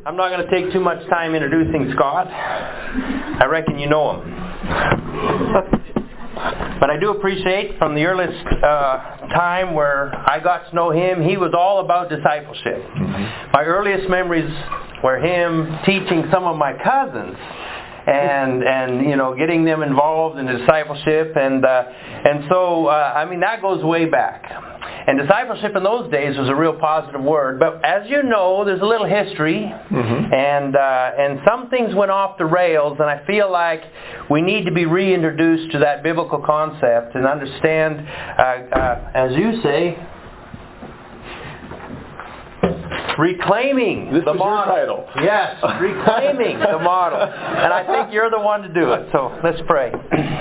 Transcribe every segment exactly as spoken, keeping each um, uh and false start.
I'm not going to take too much time introducing Scott. I reckon you know him. But I do appreciate from the earliest uh, time where I got to know him, he was all about discipleship. Mm-hmm. My earliest memories were him teaching some of my cousins and and you know getting them involved in the discipleship, and uh, and so uh, I mean that goes way back. And discipleship in those days was a real positive word. But as you know, there's a little history, mm-hmm. and uh, and some things went off the rails, and I feel like we need to be reintroduced to that biblical concept and understand, uh, uh, as you say, reclaiming this the model. Your title. Yes, reclaiming the model. And I think you're the one to do it. So let's pray.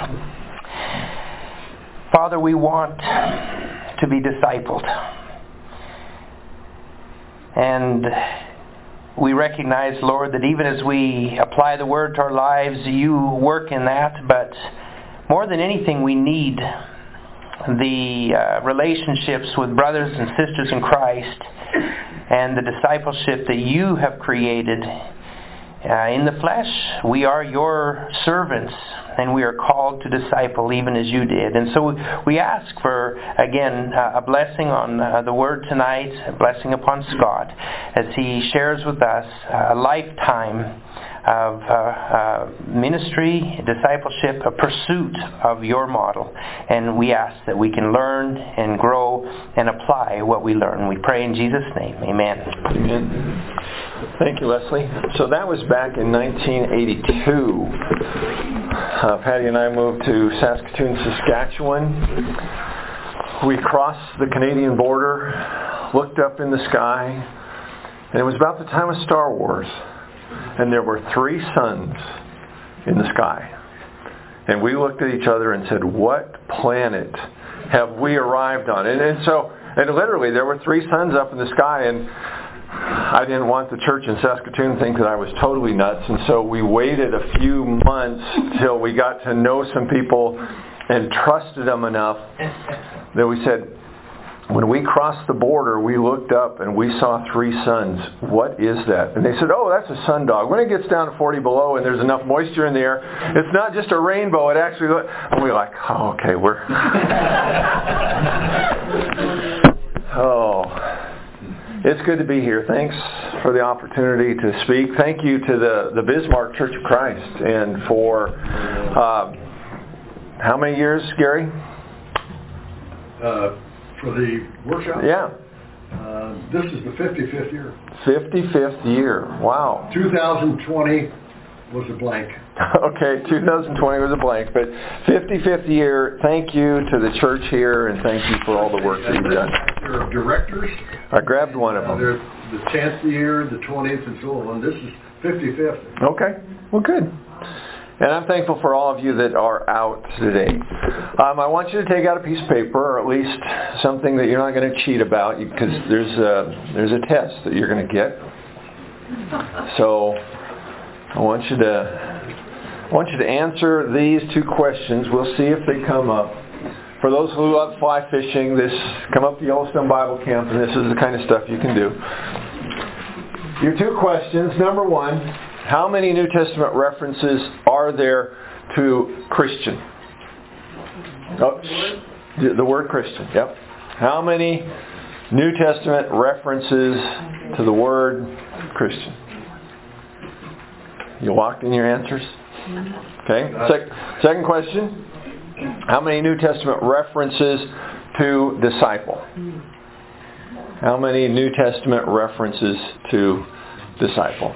Father, we want to be discipled. And we recognize, Lord, that even as we apply the Word to our lives, you work in that. But more than anything, we need the uh, relationships with brothers and sisters in Christ and the discipleship that you have created. Uh, in the flesh, we are your servants, and we are called to disciple even as you did. And so we ask for, again, uh, a blessing on uh, the Word tonight, a blessing upon Scott, as he shares with us a lifetime of uh, uh, ministry, discipleship, a pursuit of your model. And we ask that we can learn and grow and apply what we learn. We pray in Jesus' name. Amen. Amen. Thank you, Leslie. So that was back in nineteen eighty-two. Uh, Patty and I moved to Saskatoon, Saskatchewan. We crossed the Canadian border, looked up in the sky, and it was about the time of Star Wars. And there were three suns in the sky. And we looked at each other and said, what planet have we arrived on? And, and so, and literally, there were three suns up in the sky, and I didn't want the church in Saskatoon to think that I was totally nuts. And so we waited a few months till we got to know some people and trusted them enough that we said, when we crossed the border, we looked up and we saw three suns. What is that? And they said, oh, that's a sundog. When it gets down to forty below and there's enough moisture in the air, it's not just a rainbow. It actually, and we're like, oh, okay, we're... oh, it's good to be here. Thanks for the opportunity to speak. Thank you to the, the Bismarck Church of Christ and for, uh, how many years, Gary? Uh... For the workshop? Yeah. Uh, this is the fifty-fifth year. fifty-fifth year. Wow. two thousand twenty was a blank. Okay, two thousand twenty was a blank, but fifty-fifth year, thank you to the church here, and thank you for all the work that you've done. There are directors. I grabbed one of Uh, them. there's the tenth year, the twentieth, and so on. This is fifty-fifth. Okay, well good. And I'm thankful for all of you that are out today. Um, I want you to take out a piece of paper, or at least something that you're not going to cheat about, because there's a, there's a test that you're going to get. So I want you to I want you to answer these two questions. We'll see if they come up. For those who love fly fishing, this come up to Yellowstone Bible Camp, and this is the kind of stuff you can do. Your two questions. Number one, how many New Testament references are there to Christian? Oh, the word Christian, yep. How many New Testament references to the word Christian? You locked in your answers? Okay. Se- second question. How many New Testament references to disciple? How many New Testament references to disciple?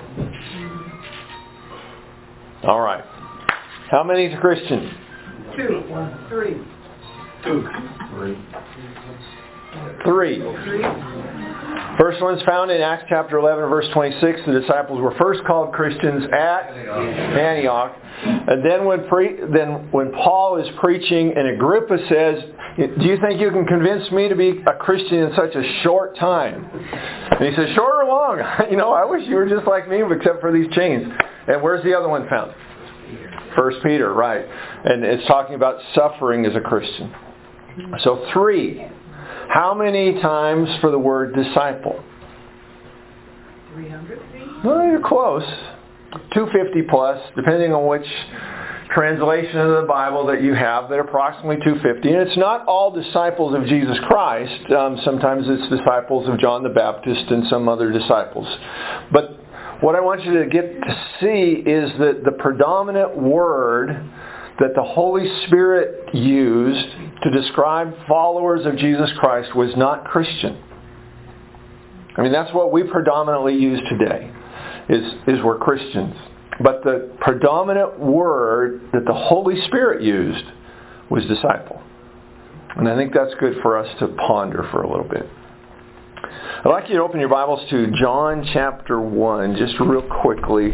All right. How many to Christian? Two. One. Three. Two. Three. Three. First one's found in Acts chapter eleven, verse twenty-six. The disciples were first called Christians at Antioch. And then when pre- then when Paul is preaching and Agrippa says, do you think you can convince me to be a Christian in such a short time? And he says, short or long? You know, I wish you were just like me except for these chains. And where's the other one found? First Peter, right. And it's talking about suffering as a Christian. So three. How many times for the word disciple? three hundred. Well, you're close. two hundred fifty plus, depending on which translation of the Bible that you have, that approximately two hundred fifty. And it's not all disciples of Jesus Christ. Um, sometimes it's disciples of John the Baptist and some other disciples. But what I want you to get to see is that the predominant word that the Holy Spirit used to describe followers of Jesus Christ was not Christian. I mean, that's what we predominantly use today, is, is we're Christians. But the predominant word that the Holy Spirit used was disciple. And I think that's good for us to ponder for a little bit. I'd like you to open your Bibles to John chapter one, just real quickly.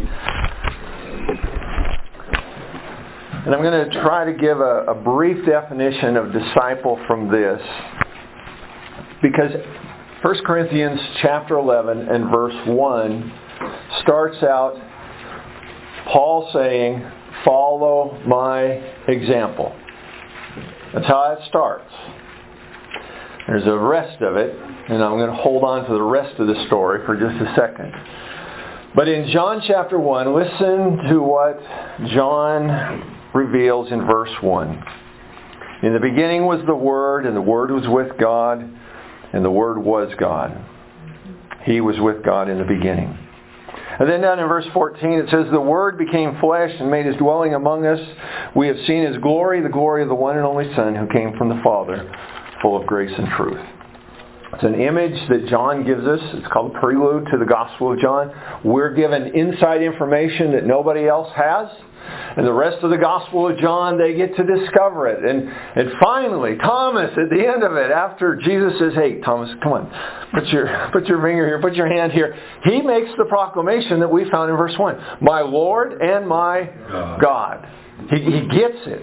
And I'm going to try to give a, a brief definition of disciple from this. Because First Corinthians chapter eleven and verse one starts out Paul saying, "Follow my example." That's how it starts. There's a rest of it, and I'm going to hold on to the rest of the story for just a second. But in John chapter one, listen to what John reveals in verse one. "In the beginning was the Word, and the Word was with God, and the Word was God. He was with God in the beginning." And then down in verse fourteen it says, "The Word became flesh and made His dwelling among us. We have seen His glory, the glory of the one and only Son who came from the Father, full of grace and truth." It's an image that John gives us. It's called a prelude to the Gospel of John. We're given inside information that nobody else has. And the rest of the Gospel of John, they get to discover it. And and finally, Thomas, at the end of it, after Jesus says, "Hey, Thomas, come on. Put your, put your finger here. Put your hand here." He makes the proclamation that we found in verse one. "My Lord and my God." He, he gets it.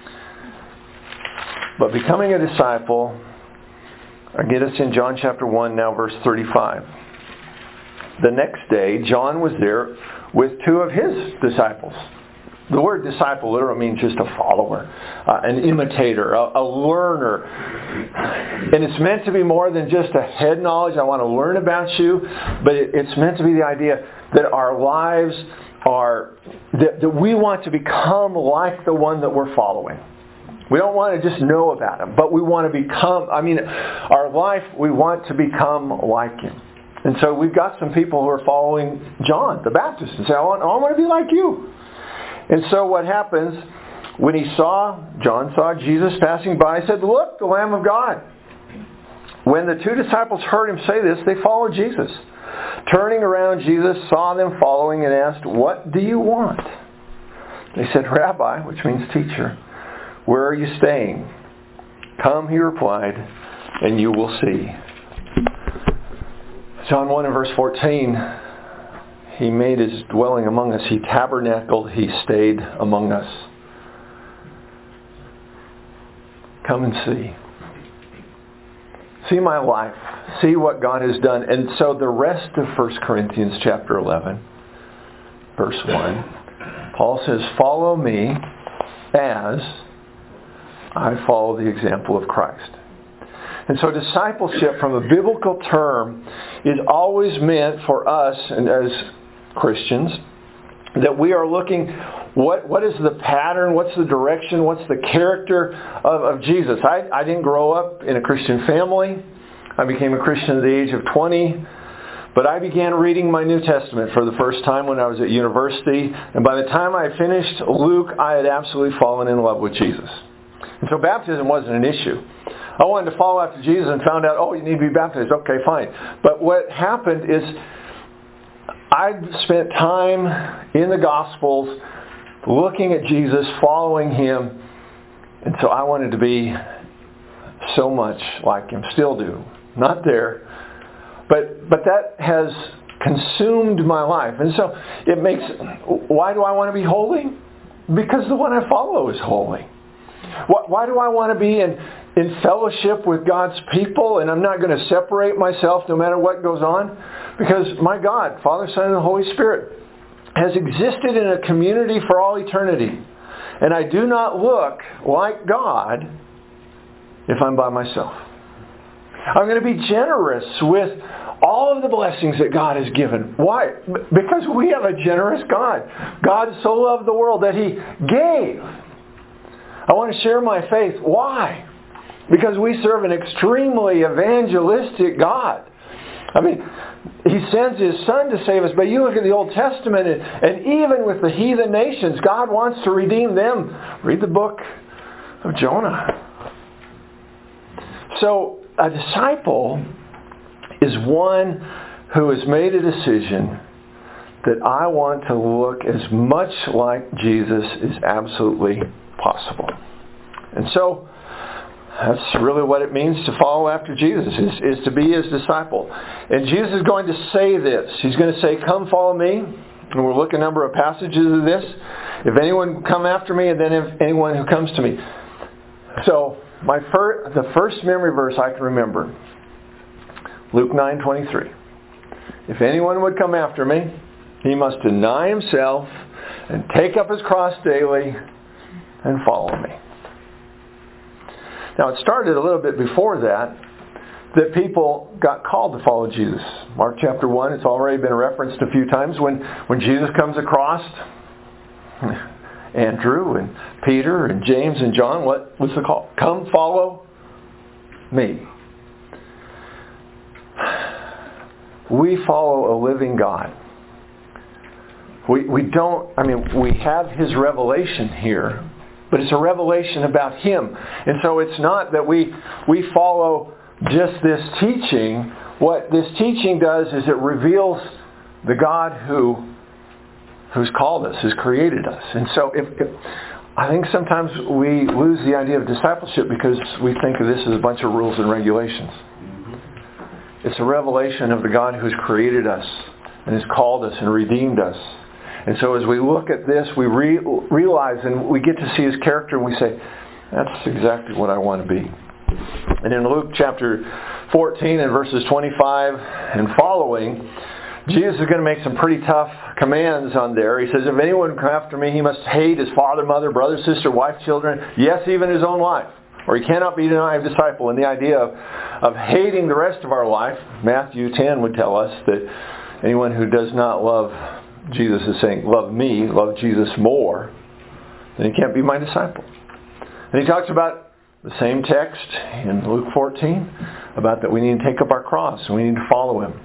But becoming a disciple, I get us in John chapter one, now verse thirty-five. "The next day, John was there with two of his disciples." The word disciple literally means just a follower, uh, an imitator, a, a learner. And it's meant to be more than just a head knowledge. I want to learn about you. But it, it's meant to be the idea that our lives are, that, that we want to become like the one that we're following. We don't want to just know about him, but we want to become, I mean, our life, we want to become like him. And so we've got some people who are following John the Baptist and say, I want, I want to be like you. And so what happens, when he saw, John saw Jesus passing by, he said, "Look, the Lamb of God." When the two disciples heard him say this, they followed Jesus. Turning around, Jesus saw them following and asked, "What do you want?" They said, "Rabbi," which means teacher, "where are you staying?" "Come," he replied, "and you will see." John one and verse fourteen, He made His dwelling among us. He tabernacled. He stayed among us. Come and see. See my life. See what God has done. And so the rest of First Corinthians chapter eleven, verse one, Paul says, "Follow me as I follow the example of Christ." And so discipleship, from a biblical term, is always meant for us, and as Christians, that we are looking, what what is the pattern, what's the direction, what's the character of, of Jesus. I, I didn't grow up in a Christian family. I became a Christian at the age of twenty. But I began reading my New Testament for the first time when I was at university. And by the time I finished Luke, I had absolutely fallen in love with Jesus. And so baptism wasn't an issue. I wanted to follow after Jesus and found out, oh, you need to be baptized. Okay, fine. But what happened is I spent time in the Gospels looking at Jesus, following Him. And so I wanted to be so much like Him. Still do. Not there. But but that has consumed my life. And so it makes, why do I want to be holy? Because the one I follow is holy. Why, why do I want to be in, in fellowship with God's people and I'm not going to separate myself no matter what goes on? Because my God, Father, Son, and the Holy Spirit has existed in a community for all eternity. And I do not look like God if I'm by myself. I'm going to be generous with all of the blessings that God has given. Why? Because we have a generous God. God so loved the world that He gave. I want to share my faith. Why? Because we serve an extremely evangelistic God. I mean, He sends His Son to save us. But you look at the Old Testament, and, and even with the heathen nations, God wants to redeem them. Read the book of Jonah. So, a disciple is one who has made a decision that I want to look as much like Jesus as absolutely possible. And so, that's really what it means to follow after Jesus, is, is to be His disciple. And Jesus is going to say this. He's going to say, come follow me. And we'll look at a number of passages of this. If anyone come after me, and then if anyone who comes to me. So, my fir- the first memory verse I can remember, Luke nine twenty-three. If anyone would come after me, he must deny himself and take up his cross daily and follow me. Now, it started a little bit before that, that people got called to follow Jesus. Mark chapter one, it's already been referenced a few times. When, when Jesus comes across Andrew and Peter and James and John, what was the call? Come follow me. We follow a living God. We, we don't, I mean, we have His revelation here, but it's a revelation about Him. And so it's not that we we follow just this teaching. What this teaching does is it reveals the God who who's called us, who's created us. And so if, if I think sometimes we lose the idea of discipleship because we think of this as a bunch of rules and regulations. It's a revelation of the God who's created us and has called us and redeemed us. And so as we look at this, we re- realize and we get to see His character and we say, that's exactly what I want to be. And in Luke chapter fourteen and verses twenty-five and following, Jesus is going to make some pretty tough commands on there. He says, if anyone come after me, he must hate his father, mother, brother, sister, wife, children, yes, even his own life. Or he cannot be denied a disciple. And the idea of, of hating the rest of our life, Matthew ten would tell us that anyone who does not love Jesus is saying, love me, love Jesus more, then he can't be my disciple. And he talks about the same text in Luke fourteen, about that we need to take up our cross and we need to follow Him.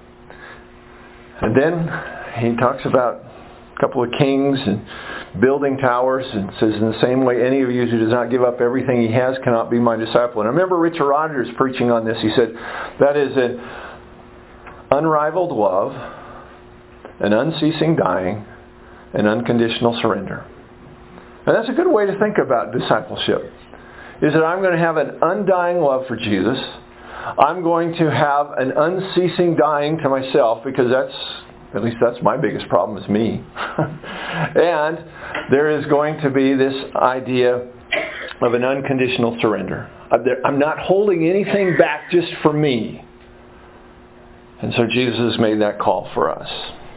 And then he talks about a couple of kings and building towers, and says, in the same way, any of you who does not give up everything he has cannot be my disciple. And I remember Richard Rodgers preaching on this. He said, that is an unrivaled love, an unceasing dying, and unconditional surrender. And that's a good way to think about discipleship, is that I'm going to have an undying love for Jesus. I'm going to have an unceasing dying to myself, because that's, at least that's my biggest problem, is me. And there is going to be this idea of an unconditional surrender. I'm not holding anything back just for me. And so Jesus has made that call for us.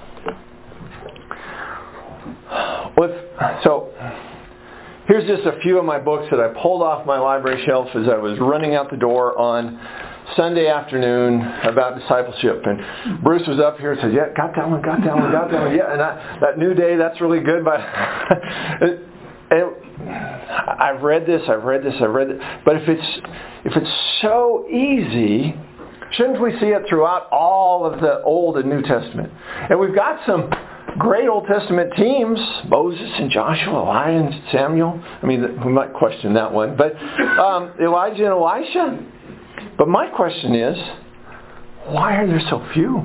With, so, here's just a few of my books that I pulled off my library shelf as I was running out the door on Sunday afternoon about discipleship. And Bruce was up here and said, yeah, got that one, got that one, got that one. Yeah, and I, that New Day, that's really good. But it, it, I've read this, I've read this, I've read it. But if it's if it's so easy, shouldn't we see it throughout all of the Old and New Testament? And we've got some great Old Testament teams, Moses and Joshua, Elijah and Samuel. I mean, we might question that one. But um, Elijah and Elisha. But my question is, why are there so few?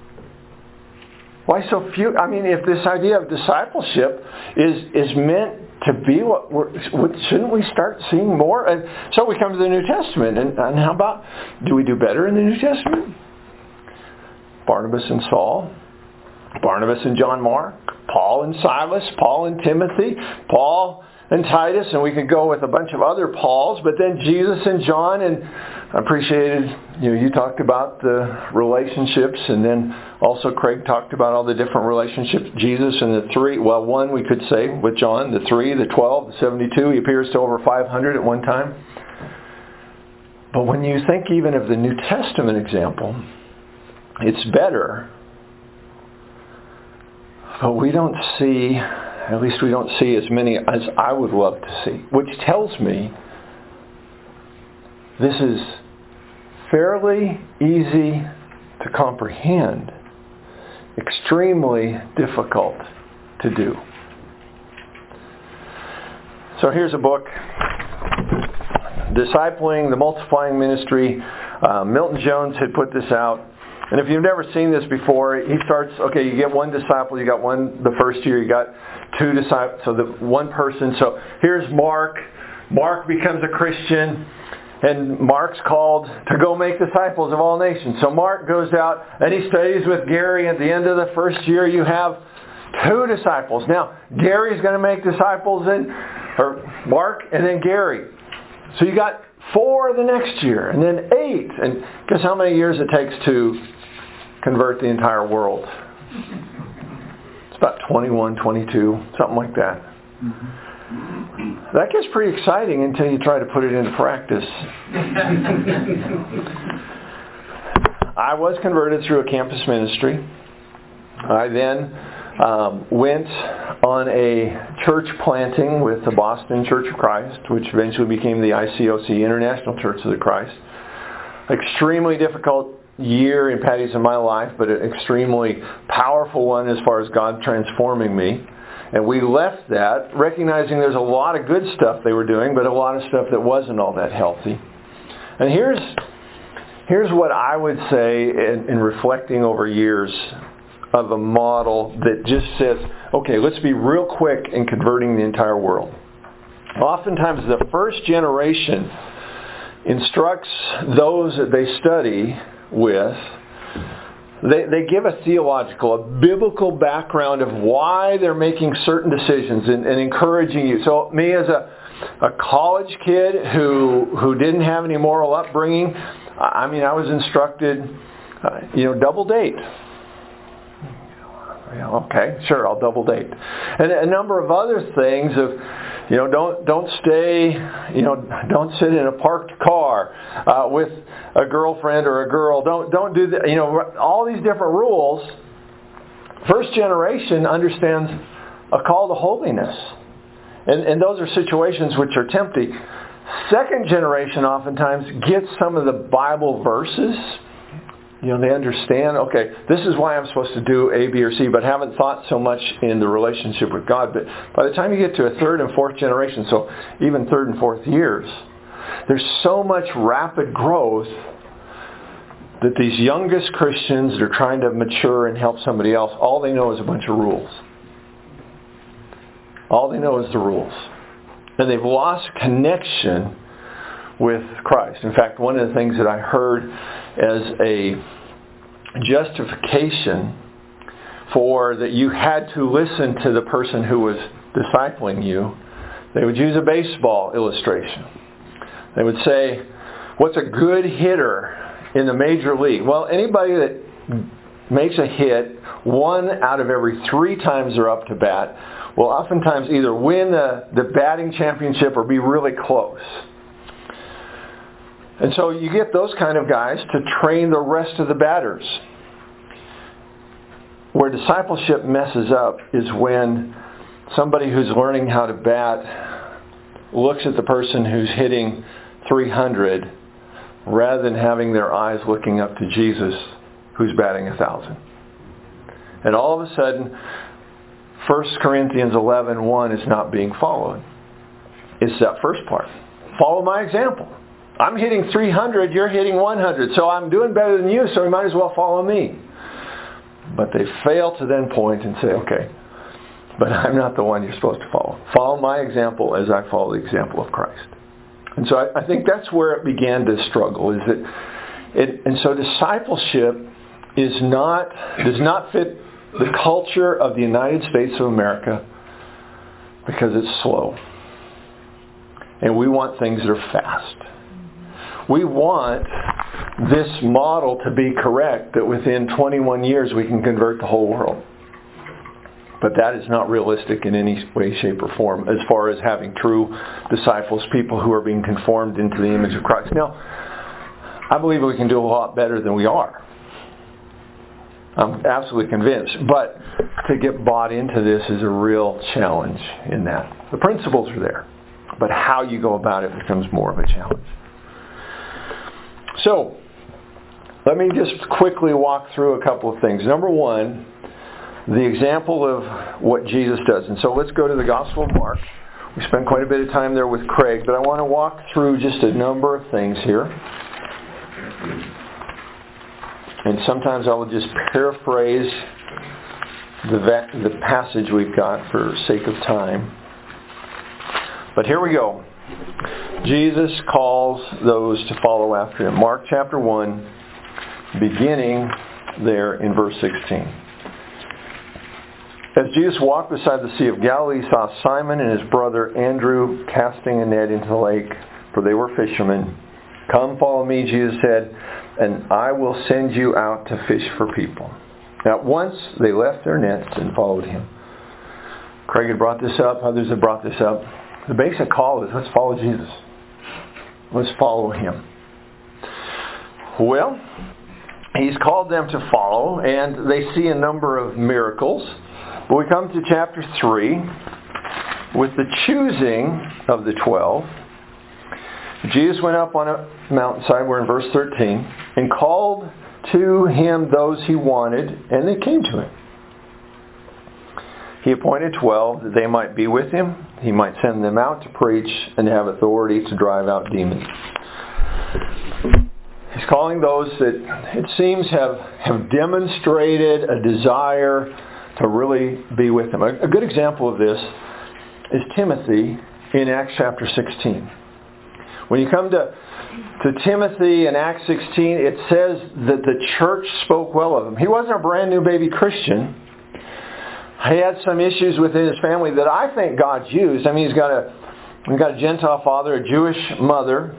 Why so few? I mean, if this idea of discipleship is is meant to be what we're, what, shouldn't we start seeing more? And so we come to the New Testament. And, and how about, do we do better in the New Testament? Barnabas and Saul, Barnabas and John Mark, Paul and Silas, Paul and Timothy, Paul and Titus, and we could go with a bunch of other Pauls, but then Jesus and John. And I appreciated, you know, you talked about the relationships, and then also Craig talked about all the different relationships. Jesus and the three, well, one we could say with John, the three, the twelve, the seventy-two, he appears to over five hundred at one time. But when you think even of the New Testament example, it's better, but we don't see, at least we don't see as many as I would love to see, which tells me this is fairly easy to comprehend, extremely difficult to do. So here's a book, Discipling, the Multiplying Ministry. Uh, Milton Jones had put this out. And if you've never seen this before, he starts, okay, you get one disciple, you got one the first year, you got two disciples, so the one person. So here's Mark. Mark becomes a Christian, and Mark's called to go make disciples of all nations. So Mark goes out and he studies with Gary. At the end of the first year, you have two disciples. Now, Gary's going to make disciples, and or Mark, and then Gary. So you got four the next year, and then eight. And guess how many years it takes to convert the entire world? It's about twenty-one, twenty-two, something like that. That gets pretty exciting until you try to put it into practice. I was converted through a campus ministry. I then um, went on a church planting with the Boston Church of Christ, which eventually became the I C O C, International Church of the Christ. Extremely difficult year in Patty's in my life, but an extremely powerful one as far as God transforming me. And we left that, recognizing there's a lot of good stuff they were doing, but a lot of stuff that wasn't all that healthy. And here's here's what I would say in, in reflecting over years of a model that just says, okay, let's be real quick in converting the entire world. Oftentimes the first generation instructs those that they study with, They, they give a theological, a biblical background of why they're making certain decisions and, and encouraging you. So me as a, a college kid who who didn't have any moral upbringing, I mean, I was instructed, uh, you know, double date. Okay, sure, I'll double date. And a number of other things of, you know, don't don't stay, you know, don't sit in a parked car uh, with a girlfriend or a girl. Don't don't do that. You know, all these different rules. First generation understands a call to holiness, and and those are situations which are tempting. Second generation oftentimes gets some of the Bible verses. You know, they understand, okay, this is why I'm supposed to do A, B, or C, but haven't thought so much in the relationship with God. But by the time you get to a third and fourth generation, so even third and fourth years, there's so much rapid growth that these youngest Christians that are trying to mature and help somebody else, all they know is a bunch of rules. All they know is the rules. And they've lost connection with Christ. In fact, one of the things that I heard as a justification for that you had to listen to the person who was discipling you, they would use a baseball illustration. They would say, what's a good hitter in the major league? Well, anybody that makes a hit one out of every three times they're up to bat will oftentimes either win the, the batting championship or be really close. And so you get those kind of guys to train the rest of the batters. Where discipleship messes up is when somebody who's learning how to bat looks at the person who's hitting three hundred rather than having their eyes looking up to Jesus who's batting one thousand. And all of a sudden, First Corinthians eleven one is not being followed. It's that first part. Follow my example. I'm hitting three hundred, you're hitting one hundred, so I'm doing better than you, so you might as well follow me. But they fail to then point and say, okay, but I'm not the one you're supposed to follow. Follow my example as I follow the example of Christ. And so I, I think that's where it began to struggle. Is that it, and so discipleship is not does not fit the culture of the United States of America because it's slow. And we want things that are fast. We want this model to be correct, that within twenty-one years we can convert the whole world. But that is not realistic in any way, shape, or form as far as having true disciples, people who are being conformed into the image of Christ. Now, I believe we can do a lot better than we are. I'm absolutely convinced. But to get bought into this is a real challenge in that. The principles are there, but how you go about it becomes more of a challenge. So, let me just quickly walk through a couple of things. Number one, the example of what Jesus does. And so let's go to the Gospel of Mark. We spent quite a bit of time there with Craig, but I want to walk through just a number of things here. And sometimes I will just paraphrase the, va- the passage we've got for sake of time. But here we go. Jesus calls those to follow after him. Mark chapter one, beginning there in verse sixteen. As Jesus walked beside the Sea of Galilee, he saw Simon and his brother Andrew casting a net into the lake, for they were fishermen. "Come, follow me," Jesus said, "and I will send you out to fish for people." At once they left their nets and followed him. Craig had brought this up. Others have brought this up. The basic call is, let's follow Jesus. Let's follow him. Well, he's called them to follow, and they see a number of miracles. But we come to chapter three with the choosing of the twelve. Jesus went up on a mountainside, we're in verse thirteen, and called to him those he wanted, and they came to him. He appointed twelve that they might be with him. He might send them out to preach and have authority to drive out demons. He's calling those that it seems have, have demonstrated a desire to really be with him. A, a good example of this is Timothy in Acts chapter sixteen. When you come to, to Timothy in Acts sixteen, it says that the church spoke well of him. He wasn't a brand new baby Christian. He had some issues within his family that I think God's used. I mean, he's got a, he's got a Gentile father, a Jewish mother.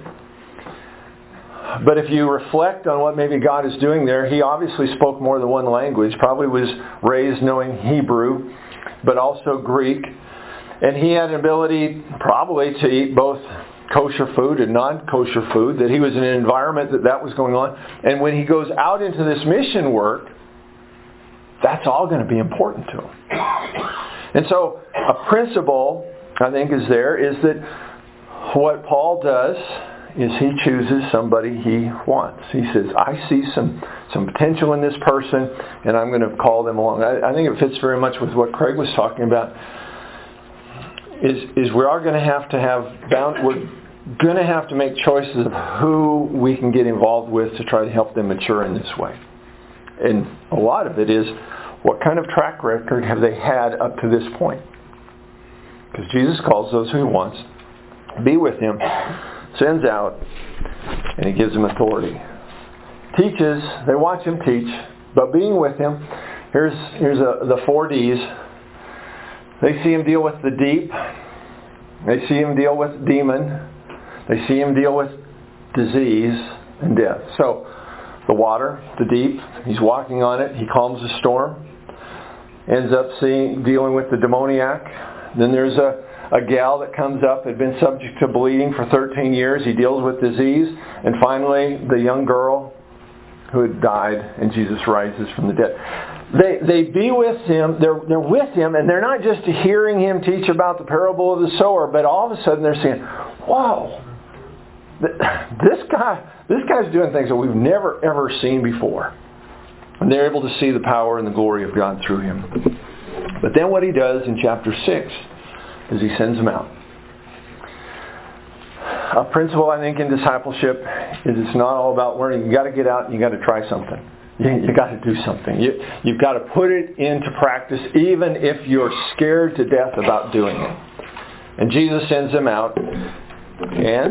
But if you reflect on what maybe God is doing there, he obviously spoke more than one language. Probably was raised knowing Hebrew, but also Greek. And he had an ability probably to eat both kosher food and non-kosher food, that he was in an environment that that was going on. And when he goes out into this mission work, that's all going to be important to him. And so a principle, I think, is there, is that what Paul does is he chooses somebody he wants. He says, I see some, some potential in this person, and I'm going to call them along. I, I think it fits very much with what Craig was talking about, is, is we are going to have to have, bound, we're going to have to make choices of who we can get involved with to try to help them mature in this way. And a lot of it is, what kind of track record have they had up to this point? Because Jesus calls those who he wants, be with him, sends out, and he gives them authority. Teaches, they watch him teach, but being with him, here's here's a, the four D's. They see him deal with the deep. They see him deal with demon. They see him deal with disease and death. So, the water, the deep, he's walking on it. He calms the storm. Ends up seeing, dealing with the demoniac. Then there's a, a gal that comes up, had been subject to bleeding for thirteen years. He deals with disease. And finally, the young girl who had died, and Jesus rises from the dead. They they be with him, they're, they're with him, and they're not just hearing him teach about the parable of the sower, but all of a sudden they're saying, whoa, this guy, this guy's doing things that we've never ever seen before. And they're able to see the power and the glory of God through him. But then what he does in chapter six is he sends them out. A principle, I think, in discipleship is it's not all about learning. You've got to get out and you've got to try something. You, you've got to do something. You, you've got to put it into practice even if you're scared to death about doing it. And Jesus sends them out. And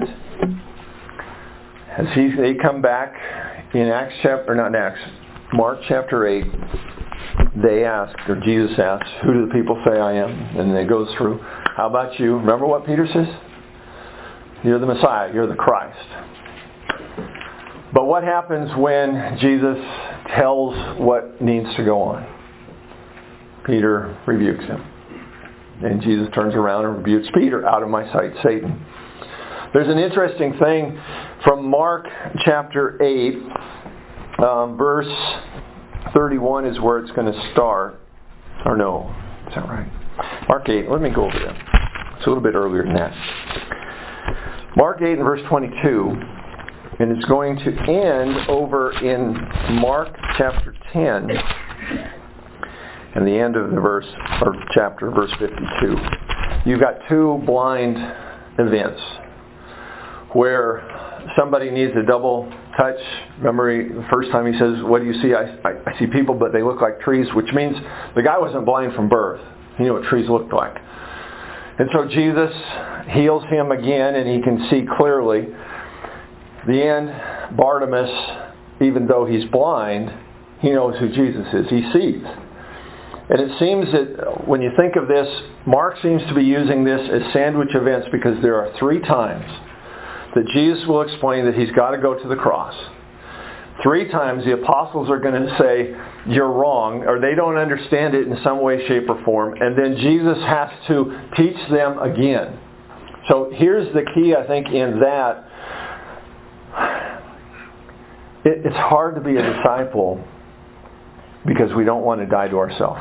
as he, they come back in Acts chapter, not in Acts, Mark chapter eight, they ask, or Jesus asks, who do the people say I am? And it goes through, how about you? Remember what Peter says? You're the Messiah. You're the Christ. But what happens when Jesus tells what needs to go on? Peter rebukes him. And Jesus turns around and rebukes Peter. Out of my sight, Satan. There's an interesting thing from Mark chapter eight, um, verse thirty-one is where it's going to start. Or no, is that right? Mark eight, let me go over that. It's a little bit earlier than that. Mark eight and verse twenty-two, and it's going to end over in Mark chapter ten, and the end of the verse, or chapter, verse fifty-two. You've got two blind events where somebody needs a double touch. Remember, he, the first time he says, what do you see? I, I, I see people, but they look like trees, which means the guy wasn't blind from birth. He knew what trees looked like. And so Jesus heals him again, and he can see clearly. The end, Bartimaeus, even though he's blind, he knows who Jesus is. He sees. And it seems that when you think of this, Mark seems to be using this as sandwich events because there are three times that Jesus will explain that he's got to go to the cross. Three times the apostles are going to say, you're wrong, or they don't understand it in some way, shape, or form. And then Jesus has to teach them again. So here's the key, I think, in that. It, it's hard to be a disciple because we don't want to die to ourselves.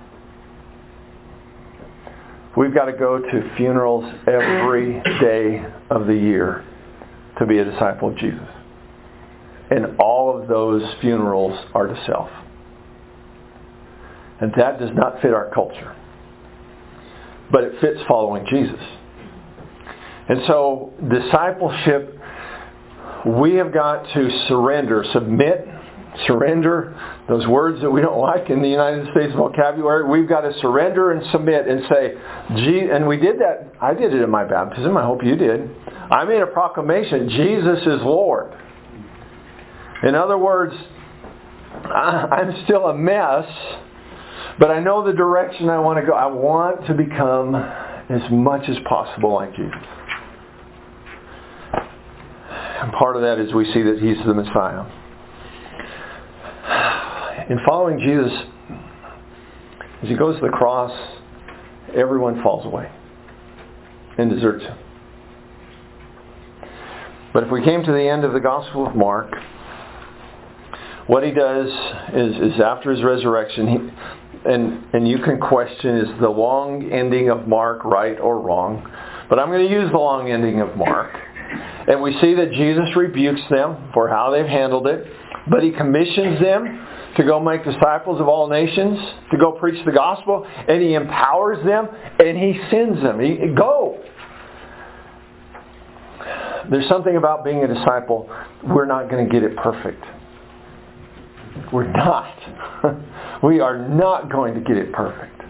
We've got to go to funerals every day of the year to be a disciple of Jesus. And all of those funerals are to self. And that does not fit our culture. But it fits following Jesus. And so, discipleship, we have got to surrender, submit, surrender, those words that we don't like in the United States vocabulary. We've got to surrender and submit and say, gee, and we did that. I did it in my baptism. I hope you did. I made a proclamation, Jesus is Lord. In other words, I'm still a mess, but I know the direction I want to go. I want to become as much as possible like Jesus. And part of that is we see that He's the Messiah. In following Jesus, as He goes to the cross, everyone falls away and deserts Him. But if we came to the end of the Gospel of Mark, what He does is, is after His resurrection, he, and, and you can question, is the long ending of Mark right or wrong? But I'm going to use the long ending of Mark. And we see that Jesus rebukes them for how they've handled it, but He commissions them to go make disciples of all nations, to go preach the gospel, and He empowers them, and He sends them. He, go! There's something about being a disciple, we're not going to get it perfect. We're not. We are not going to get it perfect.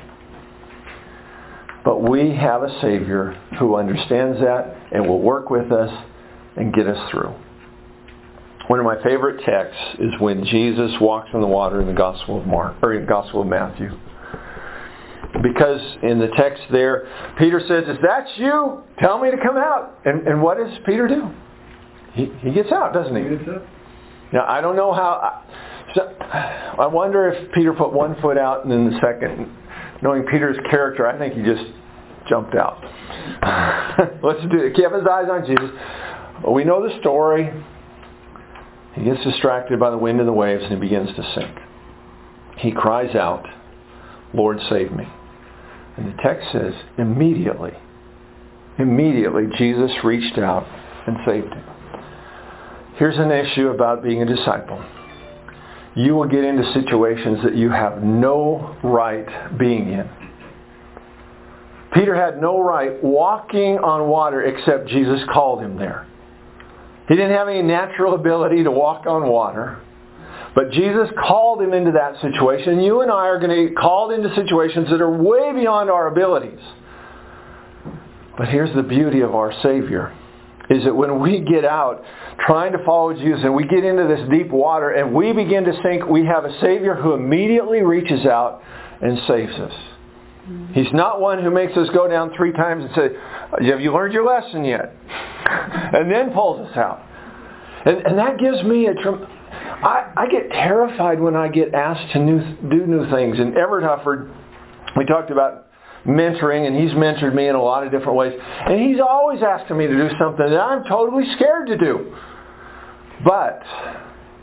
But we have a Savior who understands that and will work with us and get us through. One of my favorite texts is when Jesus walks on the water in the Gospel of Mark, or in the Gospel of Matthew. Because in the text there, Peter says, "If that's you, tell me to come out." And, and what does Peter do? He, he gets out, doesn't he? He gets out. Now, I don't know how... So, I wonder if Peter put one foot out and then the second. Knowing Peter's character, I think he just jumped out. Let's do it. He kept his eyes on Jesus. Well, we know the story. He gets distracted by the wind and the waves and he begins to sink. He cries out, "Lord, save me." And the text says, immediately, immediately Jesus reached out and saved him. Here's an issue about being a disciple. You will get into situations that you have no right being in. Peter had no right walking on water except Jesus called him there. He didn't have any natural ability to walk on water. But Jesus called him into that situation. You and I are going to get called into situations that are way beyond our abilities. But here's the beauty of our Savior. Is that when we get out trying to follow Jesus and we get into this deep water and we begin to sink, we have a Savior who immediately reaches out and saves us. He's not one who makes us go down three times and say, "Have you learned your lesson yet?" and then pulls us out. And, and that gives me a... Trem- I, I get terrified when I get asked to new, do new things. In Everett Hufford, we talked about mentoring, and he's mentored me in a lot of different ways. And he's always asking me to do something that I'm totally scared to do. But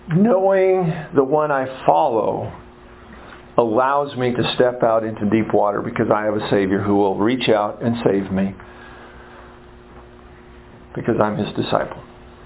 knowing the one I follow allows me to step out into deep water because I have a Savior who will reach out and save me because I'm His disciple.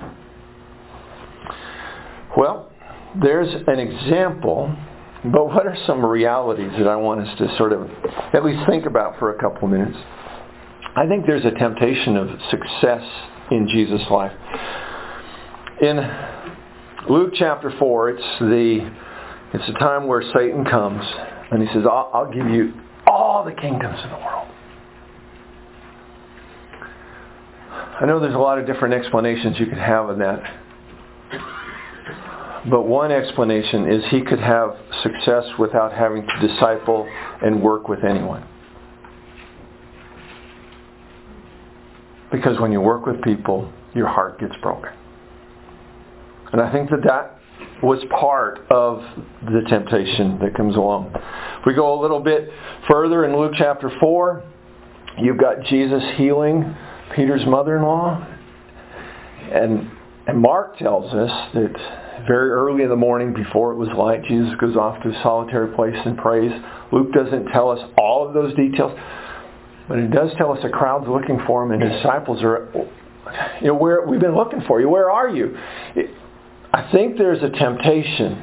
Well, there's an example, but what are some realities that I want us to sort of at least think about for a couple of minutes? I think there's a temptation of success in Jesus' life. In Luke chapter four, it's the it's the time where Satan comes and he says, I'll, I'll give you all the kingdoms in the world. I know there's a lot of different explanations you could have of that. But one explanation is he could have success without having to disciple and work with anyone. Because when you work with people, your heart gets broken. And I think that that was part of the temptation that comes along. If we go a little bit further in Luke chapter four, you've got Jesus healing Peter's mother-in-law. And, and Mark tells us that very early in the morning, before it was light, Jesus goes off to a solitary place and prays. Luke doesn't tell us all of those details, but it does tell us a crowd's looking for him, and his disciples are, you know, where we've been looking for you. Where are you? It, I think there's a temptation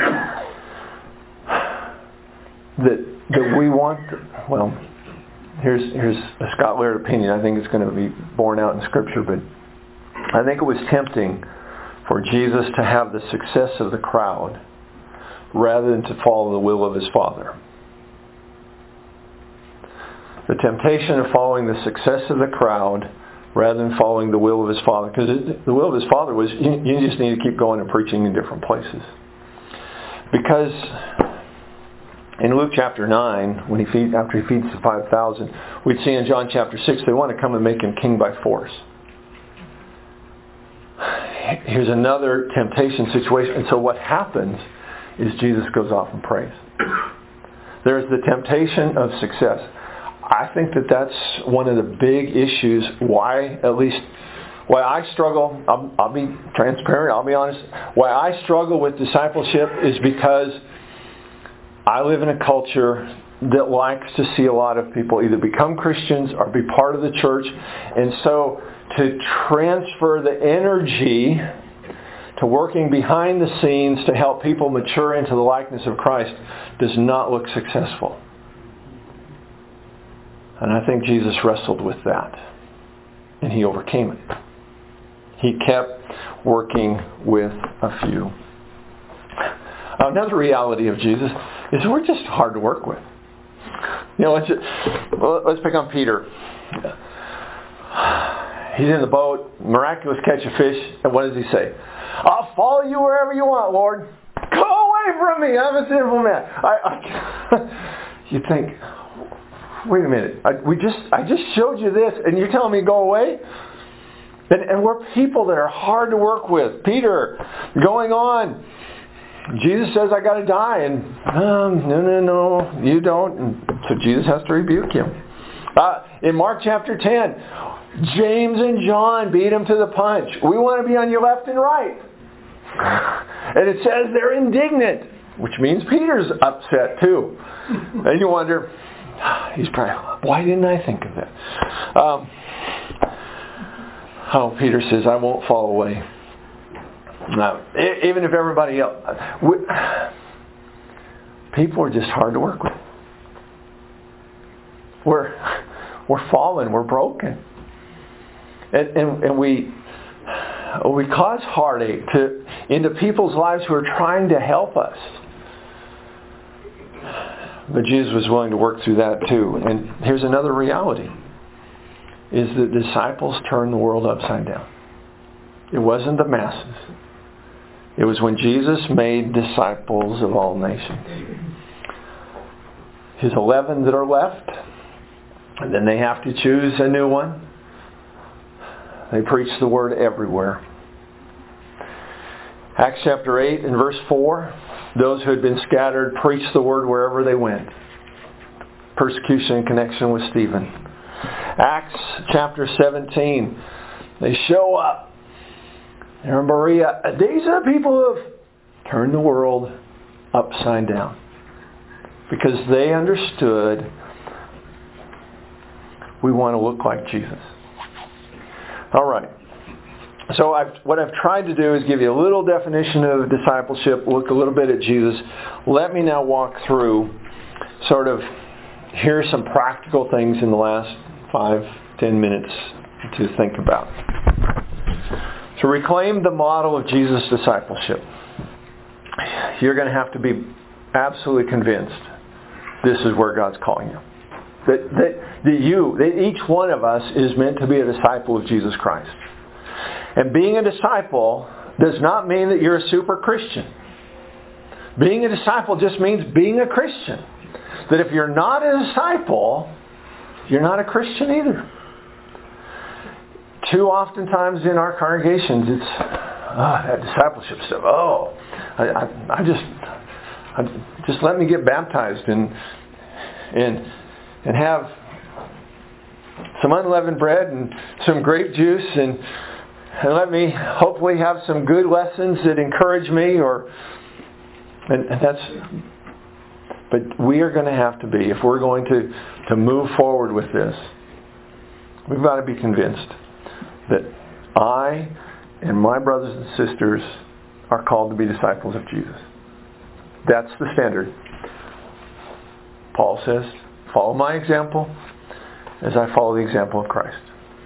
that that we want. Well, here's here's a Scott Laird opinion. I think it's going to be borne out in Scripture, but I think it was tempting for Jesus to have the success of the crowd rather than to follow the will of His Father. The temptation of following the success of the crowd rather than following the will of His Father. Because the will of His Father was, you, you just need to keep going and preaching in different places. Because in Luke chapter nine, when he feed, after he feeds the five thousand, we'd see in John chapter six, they want to come and make Him king by force. Here's another temptation situation. And so what happens is Jesus goes off and prays. There's the temptation of success. I think that that's one of the big issues why, at least, why I struggle, I'll, I'll be transparent, I'll be honest, why I struggle with discipleship is because I live in a culture that likes to see a lot of people either become Christians or be part of the church. And so to transfer the energy to working behind the scenes to help people mature into the likeness of Christ does not look successful. And I think Jesus wrestled with that. And He overcame it. He kept working with a few. Another reality of Jesus is we're just hard to work with. You know, let's, just, well, let's pick on Peter. He's in the boat, miraculous catch of fish, and what does he say? I'll follow you wherever you want, Lord. Go away from me, I'm a sinful man. I, I, you think, wait a minute, I, we just I just showed you this, and you're telling me to go away? And, and we're people that are hard to work with. Peter, going on. Jesus says, I got to die. And, um, no, no, no, you don't. And so Jesus has to rebuke him. Uh, in Mark chapter ten, James and John beat him to the punch. We want to be on your left and right. And it says they're indignant, which means Peter's upset too. And you wonder, he's probably, why didn't I think of that? Um, oh, Peter says, I won't fall away. No, even if everybody else, we, people are just hard to work with. We're we're fallen, we're broken, and and, and we we cause heartache to into people's lives who are trying to help us. But Jesus was willing to work through that too. And here's another reality: is that disciples turned the world upside down. It wasn't the masses. It was when Jesus made disciples of all nations. His eleven that are left, and then they have to choose a new one. They preach the word everywhere. Acts chapter eight and verse four, those who had been scattered preached the word wherever they went. Persecution in connection with Stephen. Acts chapter seventeen, they show up. And Berea, these are people who have Turn the world upside down. Because they understood we want to look like Jesus. All right. So I've, what I've tried to do is give you a little definition of discipleship, look a little bit at Jesus. Let me now walk through sort of, here are some practical things in the last five, ten minutes to think about. To reclaim the model of Jesus' discipleship, you're going to have to be absolutely convinced this is where God's calling you. That, that, that you, that each one of us is meant to be a disciple of Jesus Christ. And being a disciple does not mean that you're a super Christian. Being a disciple just means being a Christian. That if you're not a disciple, you're not a Christian either. Too often times in our congregations, it's oh, that discipleship stuff. Oh, I, I, I just, I, just let me get baptized and and and have some unleavened bread and some grape juice and and let me hopefully have some good lessons that encourage me. Or and, and that's. But we are going to have to be, if we're going to to move forward with this, we've got to be convinced that I and my brothers and sisters are called to be disciples of Jesus. That's the standard. Paul says, follow my example as I follow the example of Christ.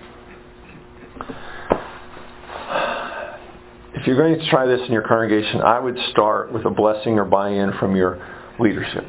If you're going to try this in your congregation, I would start with a blessing or buy-in from your leadership.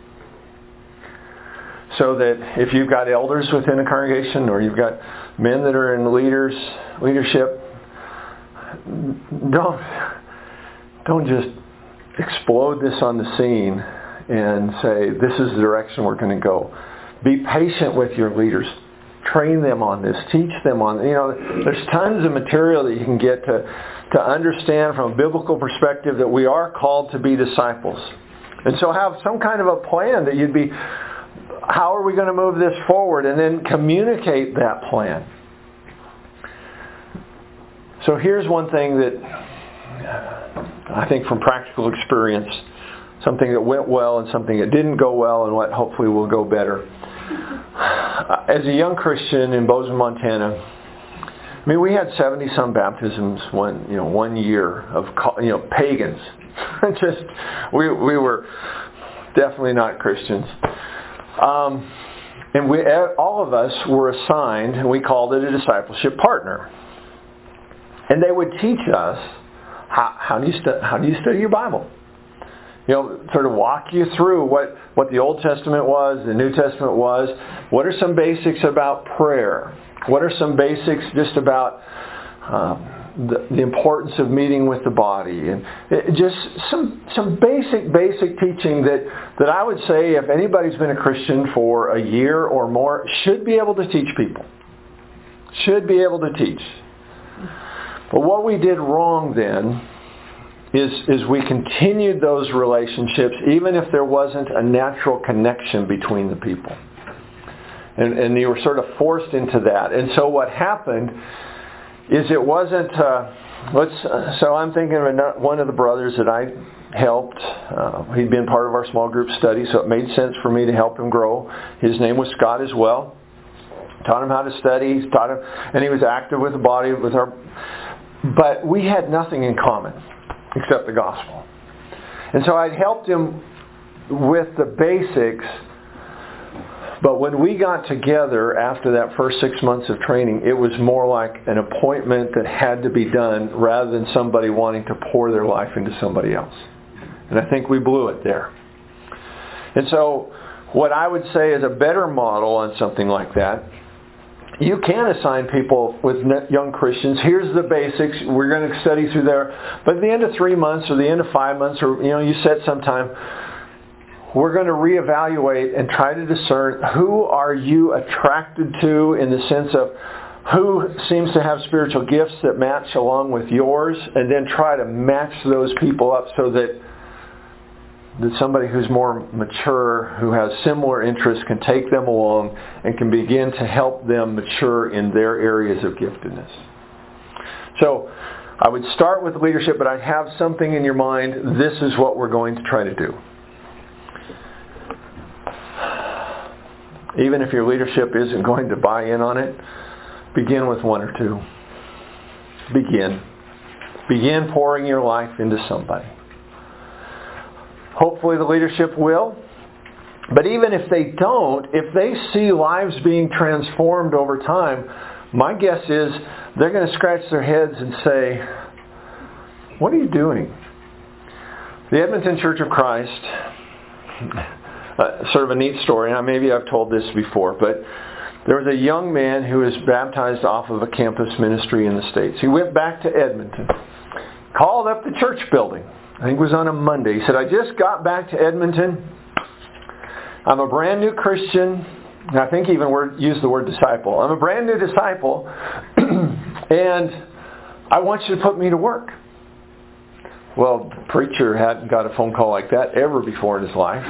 So that if you've got elders within a congregation or you've got men that are in leaders leadership, don't don't just explode this on the scene and say, this is the direction we're going to go. Be patient with your leaders. Train them on this. Teach them on, you know, there's tons of material that you can get to, to understand from a biblical perspective that we are called to be disciples. And so have some kind of a plan that you'd be, how are we going to move this forward? And then communicate that plan. So here's one thing that I think from practical experience, something that went well and something that didn't go well and what hopefully will go better. As a young Christian in Bozeman, Montana, I mean, we had seventy some baptisms one, you know, one year of, you know, pagans. Just we we were definitely not Christians, um, and we all of us were assigned, and we called it a discipleship partner. And they would teach us how, how do you stu- how do you study your Bible. You know, sort of walk you through what, what the Old Testament was, the New Testament was. What are some basics about prayer? What are some basics just about um, the, the importance of meeting with the body? And it, just some some basic, basic teaching that, that I would say if anybody's been a Christian for a year or more, should be able to teach people. Should be able to teach. But what we did wrong then is, is we continued those relationships even if there wasn't a natural connection between the people. And, and you were sort of forced into that. And so what happened is it wasn't, uh, let's, uh, so I'm thinking of one of the brothers that I helped. Uh, he'd been part of our small group study, so it made sense for me to help him grow. His name was Scott as well. Taught him how to study, taught him, and he was active with the body, with our, but we had nothing in common except the gospel. And so I'd helped him with the basics. But when we got together after that first six months of training, it was more like an appointment that had to be done rather than somebody wanting to pour their life into somebody else. And I think we blew it there. And so what I would say is a better model on something like that, you can assign people with young Christians, here's the basics, we're going to study through there. But at the end of three months or the end of five months, or you know, you set some time, we're going to reevaluate and try to discern who are you attracted to in the sense of who seems to have spiritual gifts that match along with yours, and then try to match those people up so that, that somebody who's more mature, who has similar interests, can take them along and can begin to help them mature in their areas of giftedness. So I would start with leadership, but I'd have something in your mind. This is what we're going to try to do. Even if your leadership isn't going to buy in on it, begin with one or two. Begin. Begin pouring your life into somebody. Hopefully the leadership will. But even if they don't, if they see lives being transformed over time, my guess is they're going to scratch their heads and say, what are you doing? The Edmonton Church of Christ, uh, sort of a neat story. Now maybe I've told this before, but there was a young man who was baptized off of a campus ministry in the States. He went back to Edmonton, called up the church building. I think it was on a Monday. He said, I just got back to Edmonton. I'm a brand new Christian. I think even word, use the word disciple. I'm a brand new disciple, and I want you to put me to work. Well, the preacher hadn't got a phone call like that ever before in his life.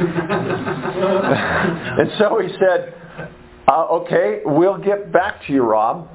And so he said, uh, okay, we'll get back to you, Rob.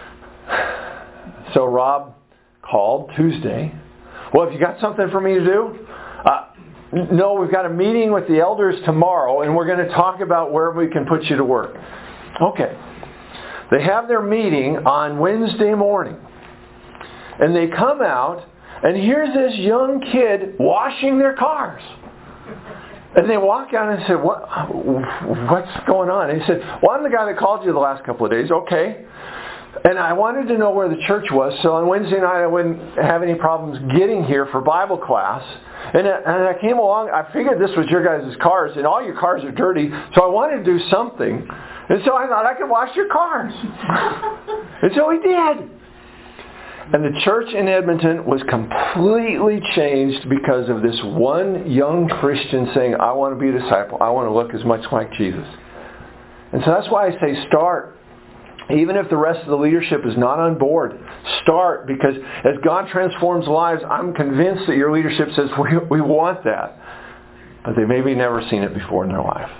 So Rob called Tuesday. Well, have you got something for me to do? Uh, No, we've got a meeting with the elders tomorrow, and we're going to talk about where we can put you to work. Okay. They have their meeting on Wednesday morning. And they come out, and here's this young kid washing their cars. And they walk out and say, "What? What's going on?" And he said, well, I'm the guy that called you the last couple of days. Okay. And I wanted to know where the church was, so on Wednesday night I wouldn't have any problems getting here for Bible class. And I came along, I figured this was your guys' cars, and all your cars are dirty, so I wanted to do something. And so I thought I could wash your cars. And so he did. And the church in Edmonton was completely changed because of this one young Christian saying, I want to be a disciple. I want to look as much like Jesus. And so that's why I say start. Even if the rest of the leadership is not on board, start, because as God transforms lives, I'm convinced that your leadership says, we, we want that. But they've maybe never seen it before in their life.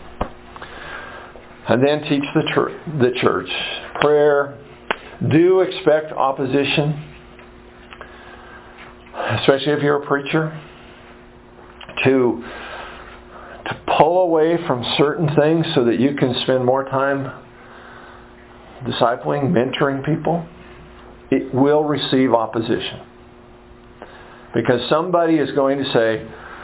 And then teach the, church, the church. Prayer. Do expect opposition, especially if you're a preacher, to, to pull away from certain things so that you can spend more time discipling, mentoring people. It will receive opposition. Because somebody is going to say,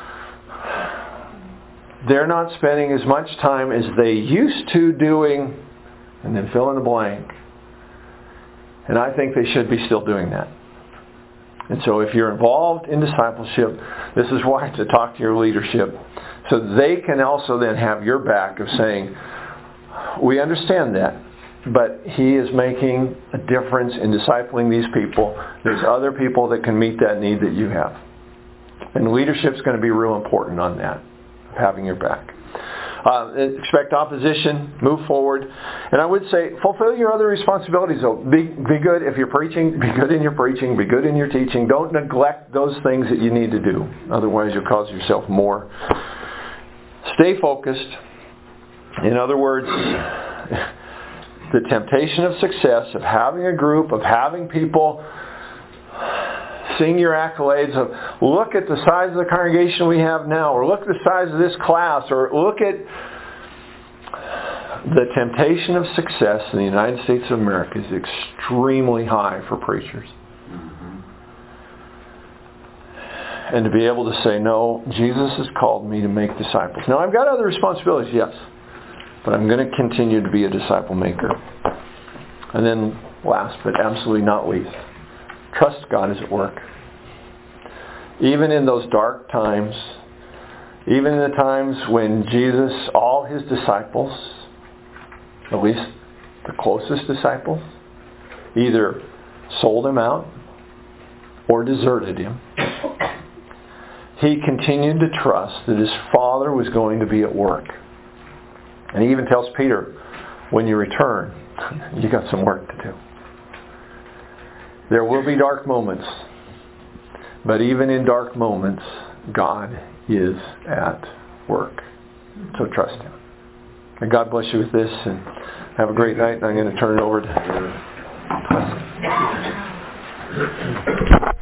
they're not spending as much time as they used to doing, and then fill in the blank. And I think they should be still doing that. And so if you're involved in discipleship, this is why to talk to your leadership, so they can also then have your back of saying, we understand that, but he is making a difference in discipling these people. There's other people that can meet that need that you have. And leadership's going to be real important on that, having your back. Uh, expect opposition, move forward. And I would say, fulfill your other responsibilities. Though. Be, be good if you're preaching, be good in your preaching, be good in your teaching. Don't neglect those things that you need to do. Otherwise you'll cause yourself more. Stay focused. In other words, the temptation of success, of having a group, of having people seeing your accolades, of look at the size of the congregation we have now, or look at the size of this class, or look at the temptation of success in the United States of America is extremely high for preachers. Mm-hmm. And to be able to say, no, Jesus has called me to make disciples. Now, I've got other responsibilities, yes, but I'm going to continue to be a disciple maker. And then last but absolutely not least, trust God is at work. Even in those dark times, even in the times when Jesus, all his disciples, at least the closest disciples, either sold him out or deserted him, he continued to trust that his Father was going to be at work. And he even tells Peter, when you return, you got some work to do. There will be dark moments. But even in dark moments, God is at work. So trust him. And God bless you with this. And have a great night. And I'm going to turn it over to Amen.